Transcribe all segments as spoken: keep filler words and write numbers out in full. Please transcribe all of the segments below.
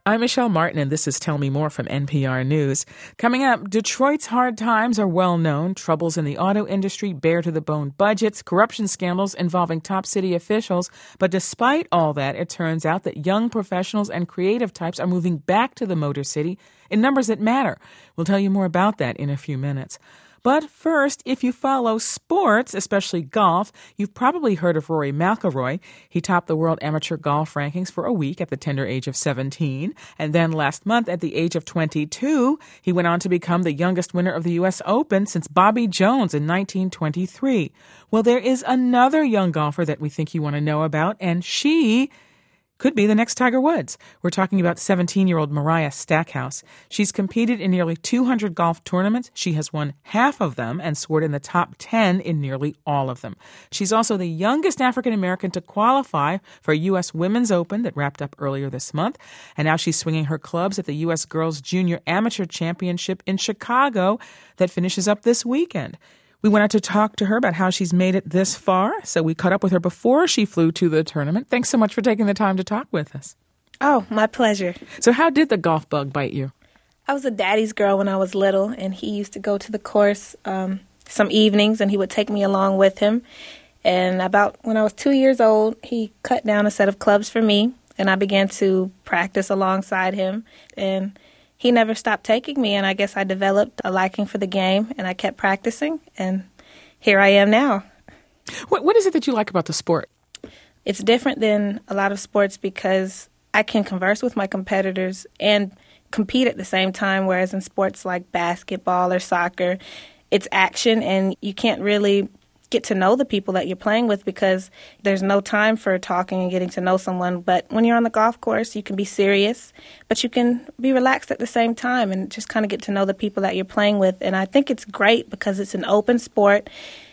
I'm Michelle Martin, and this is Tell Me More from N P R News. Coming up, Detroit's hard times are well known. Troubles in the auto industry, bare-to-the-bone budgets, corruption scandals involving top city officials. But despite all that, it turns out that young professionals and creative types are moving back to the Motor City in numbers that matter. We'll tell you more about that in a few minutes. But first, if you follow sports, especially golf, you've probably heard of Rory McIlroy. He topped the world amateur golf rankings for a week at the tender age of seventeen. And then last month, at the age of twenty-two, he went on to become the youngest winner of the U S Open since Bobby Jones in nineteen twenty-three. Well, there is another young golfer that we think you want to know about, and she could be the next Tiger Woods. We're talking about seventeen-year-old Mariah Stackhouse. She's competed in nearly two hundred golf tournaments. She has won half of them and scored in the top ten in nearly all of them. She's also the youngest African-American to qualify for a U S Women's Open that wrapped up earlier this month. And now she's swinging her clubs at the U S Girls Junior Amateur Championship in Chicago that finishes up this weekend. We wanted to talk to her about how she's made it this far, so we caught up with her before she flew to the tournament. Thanks so much for taking the time to talk with us. Oh, my pleasure. So how did the golf bug bite you? I was a daddy's girl when I was little, and he used to go to the course um, some evenings, and he would take me along with him. And about when I was two years old, he cut down a set of clubs for me, and I began to practice alongside him. And he never stopped taking me, and I guess I developed a liking for the game, and I kept practicing, and here I am now. What What is it that you like about the sport? It's different than a lot of sports because I can converse with my competitors and compete at the same time, whereas in sports like basketball or soccer, it's action, and you can't really get to know the people that you're playing with because there's no time for talking and getting to know someone. But when you're on the golf course, you can be serious, but you can be relaxed at the same time and just kind of get to know the people that you're playing with. And I think it's great because it's an open sport.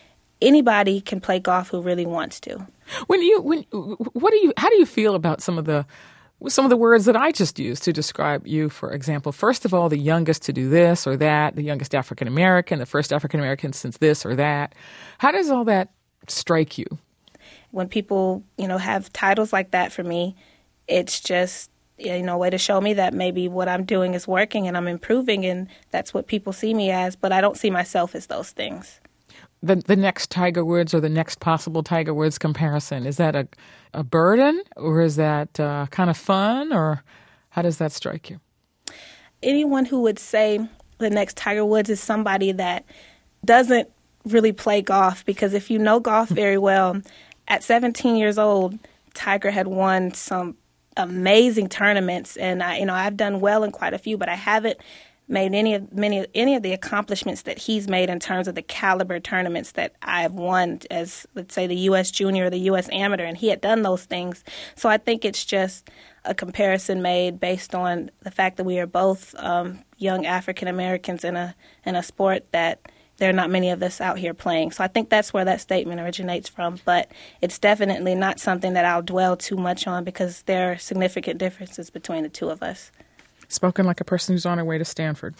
Anybody can play golf who really wants to. When you when what do you how do you feel about some of the some of the words that I just used to describe you, for example? First of all, the youngest to do this or that, the youngest African American, the first African American since this or that. How does all that strike you? When people, you know, have titles like that for me, it's just, you know, a way to show me that maybe what I'm doing is working and I'm improving, and that's what people see me as, but I don't see myself as those things. The the next Tiger Woods or the next possible Tiger Woods comparison, is that a, a burden or is that uh, kind of fun, or how does that strike you? Anyone who would say the next Tiger Woods is somebody that doesn't really play golf, because if you know golf very well, at seventeen years old, Tiger had won some amazing tournaments, and I, you know, I've done well in quite a few, but I haven't made any of many any of the accomplishments that he's made in terms of the caliber tournaments that I've won as, let's say, the U S Junior or the U S Amateur, and he had done those things. So I think it's just a comparison made based on the fact that we are both um, young African Americans in a in a sport that there are not many of us out here playing. So I think that's where that statement originates from. But it's definitely not something that I'll dwell too much on because there are significant differences between the two of us. Spoken like a person who's on her way to Stanford,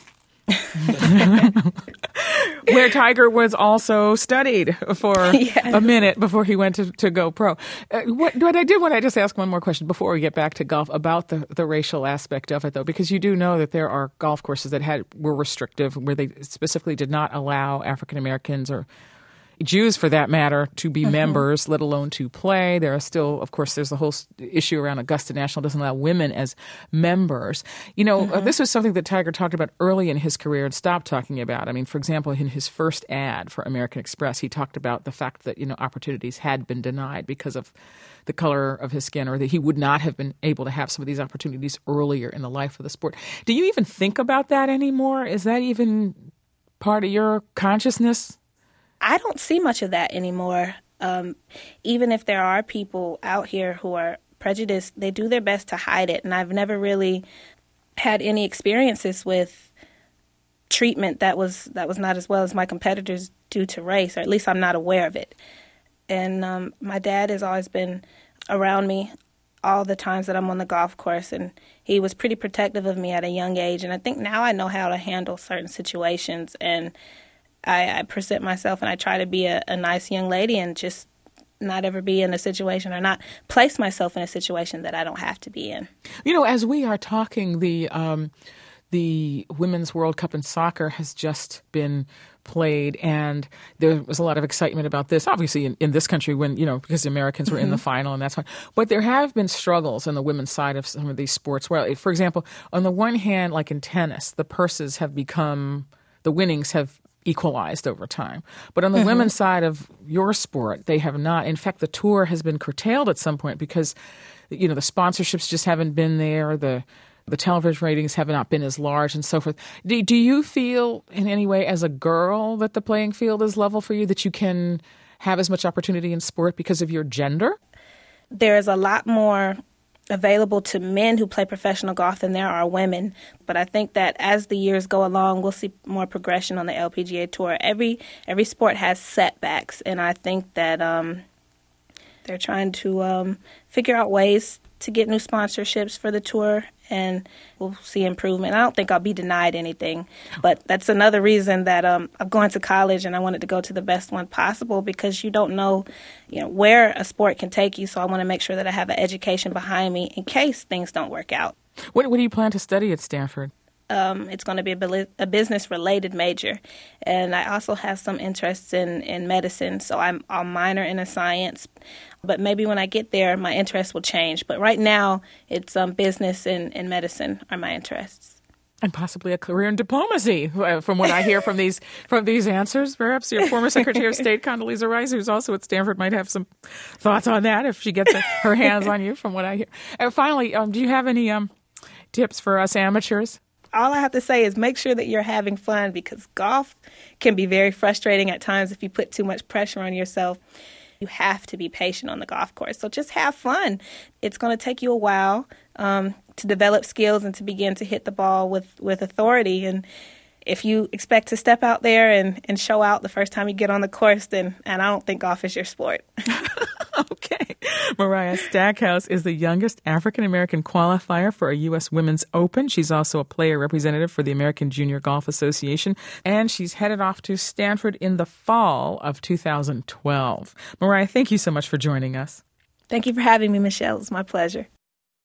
where Tiger was also studied for yeah. a minute before he went to, to go pro. Uh, what, what I did want to just ask one more question before we get back to golf about the, the racial aspect of it, though, because you do know that there are golf courses that had were restrictive, where they specifically did not allow African Americans or Jews, for that matter, to be mm-hmm. members, let alone to play. There are still, of course, there's the whole issue around Augusta National doesn't allow women as members. You know, mm-hmm. uh, this was something that Tiger talked about early in his career and stopped talking about. I mean, for example, in his first ad for American Express, he talked about the fact that, you know, opportunities had been denied because of the color of his skin, or that he would not have been able to have some of these opportunities earlier in the life of the sport. Do you even think about that anymore? Is that even part of your consciousness? I don't see much of that anymore. Um, even if there are people out here who are prejudiced, they do their best to hide it. And I've never really had any experiences with treatment that was that was not as well as my competitors due to race, or at least I'm not aware of it. And um, my dad has always been around me all the times that I'm on the golf course, and he was pretty protective of me at a young age. And I think now I know how to handle certain situations, and I, I present myself and I try to be a, a nice young lady and just not ever be in a situation or not place myself in a situation that I don't have to be in. You know, as we are talking, the um, the Women's World Cup in soccer has just been played, and there was a lot of excitement about this, obviously in, in this country when, you know, because the Americans were mm-hmm. in the final and that's fine. But there have been struggles on the women's side of some of these sports. Well, for example, on the one hand, like in tennis, the purses have become, the winnings have equalized over time. But on the mm-hmm. women's side of your sport, they have not. In fact, the tour has been curtailed at some point because, you know, the sponsorships just haven't been there. The The television ratings have not been as large and so forth. Do, do you feel in any way as a girl that the playing field is level for you, that you can have as much opportunity in sport because of your gender? There is a lot more available to men who play professional golf than there are women. But I think that as the years go along, we'll see more progression on the L P G A Tour. Every every sport has setbacks, and I think that um, they're trying to um, figure out ways to get new sponsorships for the tour, and we'll see improvement. I don't think I'll be denied anything, but that's another reason that um, I'm going to college and I wanted to go to the best one possible, because you don't know, you know, where a sport can take you. So I want to make sure that I have an education behind me in case things don't work out. What, what do you plan to study at Stanford? Um, it's going to be a, a business-related major, and I also have some interests in, in medicine, so I'm, I'll minor in a science. But maybe when I get there, my interests will change. But right now, it's um, business and, and medicine are my interests. And possibly a career in diplomacy, from what I hear from these from these answers. Perhaps your former Secretary of State, Condoleezza Rice, who's also at Stanford, might have some thoughts on that if she gets her hands on you, from what I hear. And finally, um, do you have any um, tips for us amateurs? All I have to say is make sure that you're having fun, because golf can be very frustrating at times if you put too much pressure on yourself. You have to be patient on the golf course. So just have fun. It's going to take you a while um, to develop skills and to begin to hit the ball with, with authority. And if you expect to step out there and, and show out the first time you get on the course, then and I don't think golf is your sport. Okay. Mariah Stackhouse is the youngest African-American qualifier for a U S Women's Open. She's also a player representative for the American Junior Golf Association, and she's headed off to Stanford in the fall of two thousand twelve. Mariah, thank you so much for joining us. Thank you for having me, Michelle. It's my pleasure.